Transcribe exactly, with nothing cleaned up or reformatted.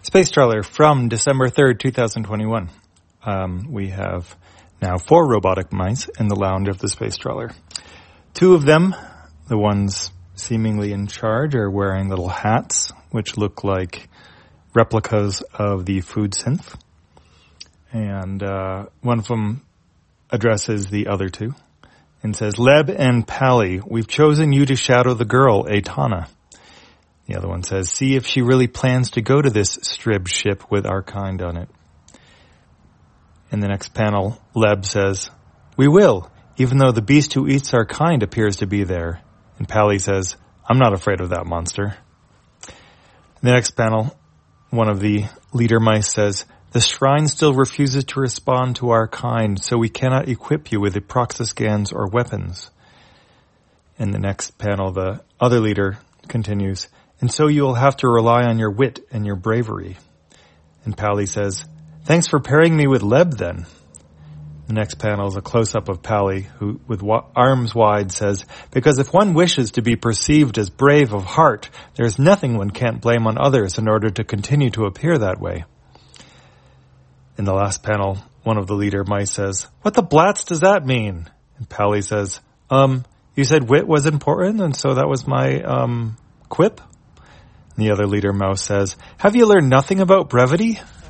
Space Trawler from December third, twenty twenty-one. Um, we have now four robotic mice in the lounge of the Space Trawler. Two of them, the ones seemingly in charge, are wearing little hats, which look like replicas of the food synth. And uh, one of them addresses the other two and says, "Leb and Pally, we've chosen you to shadow the girl, Aitana." The other one says, "See if she really plans to go to this Strib ship with our kind on it." In the next panel, Leb says, "We will, even though the beast who eats our kind appears to be there." And Pally says, "I'm not afraid of that monster." In the next panel, one of the leader mice says, "The shrine still refuses to respond to our kind, so we cannot equip you with proxyscans or weapons." In the next panel, the other leader continues, "And so you will have to rely on your wit and your bravery." And Pally says, "Thanks for pairing me with Leb, then." The next panel is a close-up of Pally, who, with wa- arms wide, says, "Because if one wishes to be perceived as brave of heart, there is nothing one can't blame on others in order to continue to appear that way." In the last panel, one of the leader mice says, "What the blats does that mean?" And Pally says, Um, you said wit was important, and so that was my, um, quip?" And the other leader mouse says, "Have you learned nothing about brevity?"